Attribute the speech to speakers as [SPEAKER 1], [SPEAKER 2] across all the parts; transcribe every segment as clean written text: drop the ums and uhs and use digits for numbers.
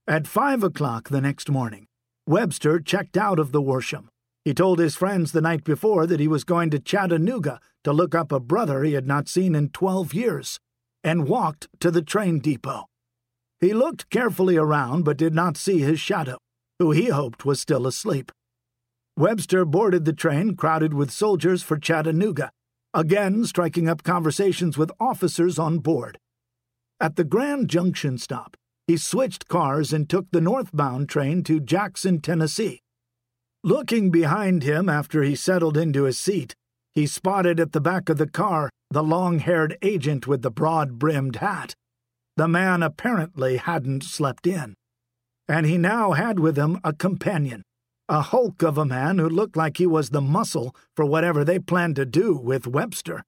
[SPEAKER 1] At 5 o'clock the next morning, Webster checked out of the Worsham. He told his friends the night before that he was going to Chattanooga to look up a brother he had not seen in 12 years, and walked to the train depot. He looked carefully around but did not see his shadow, who he hoped was still asleep. Webster boarded the train crowded with soldiers for Chattanooga, again striking up conversations with officers on board. At the Grand Junction stop, he switched cars and took the northbound train to Jackson, Tennessee. Looking behind him after he settled into his seat, he spotted at the back of the car the long-haired agent with the broad-brimmed hat. The man apparently hadn't slept in. And he now had with him a companion, a hulk of a man who looked like he was the muscle for whatever they planned to do with Webster.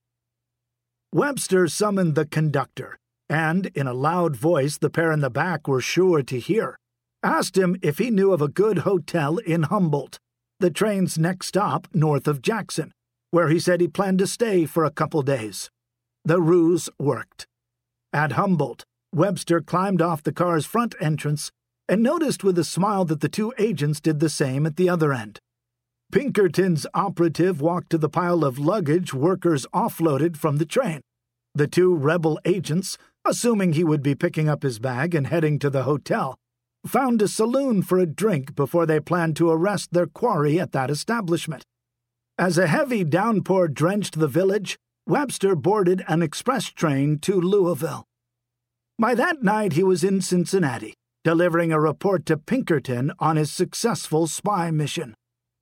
[SPEAKER 1] Webster summoned the conductor, and, in a loud voice the pair in the back were sure to hear, asked him if he knew of a good hotel in Humboldt, the train's next stop north of Jackson, where he said he planned to stay for a couple days. The ruse worked. At Humboldt, Webster climbed off the car's front entrance and noticed with a smile that the two agents did the same at the other end. Pinkerton's operative walked to the pile of luggage workers offloaded from the train. The two rebel agents, assuming he would be picking up his bag and heading to the hotel, found a saloon for a drink before they planned to arrest their quarry at that establishment. As a heavy downpour drenched the village, Webster boarded an express train to Louisville. By that night he was in Cincinnati, delivering a report to Pinkerton on his successful spy mission.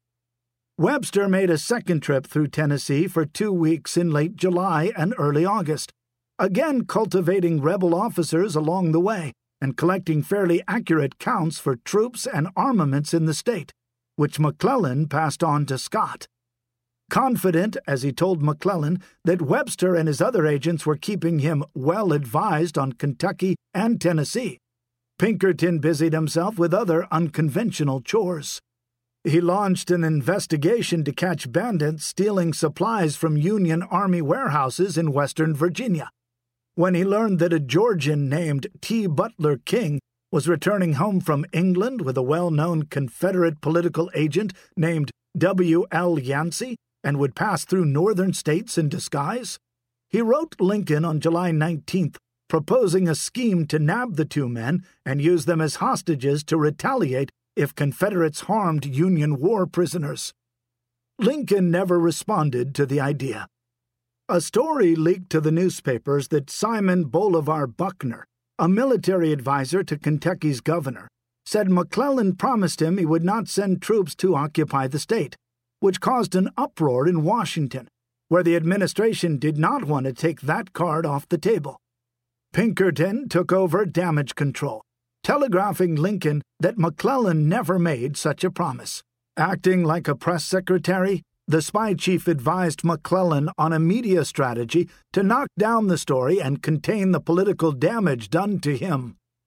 [SPEAKER 1] Webster made a second trip through Tennessee for 2 weeks in late July and early August, again cultivating rebel officers along the way and collecting fairly accurate counts for troops and armaments in the state, which McClellan passed on to Scott. Confident, as he told McClellan, that Webster and his other agents were keeping him well advised on Kentucky and Tennessee, Pinkerton busied himself with other unconventional chores. He launched an investigation to catch bandits stealing supplies from Union Army warehouses in Western Virginia. When he learned that a Georgian named T. Butler King was returning home from England with a well-known Confederate political agent named W. L. Yancey and would pass through northern states in disguise, he wrote Lincoln on July 19th, proposing a scheme to nab the two men and use them as hostages to retaliate if Confederates harmed Union war prisoners. Lincoln never responded to the idea. A story leaked to the newspapers that Simon Bolivar Buckner, a military advisor to Kentucky's governor, said McClellan promised him he would not send troops to occupy the state, which caused an uproar in Washington, where the administration did not want to take that card off the table. Pinkerton took over damage control, telegraphing Lincoln that McClellan never made such a promise. Acting like a press secretary, the spy chief advised McClellan on a media strategy to knock down the story and contain the political damage done to him.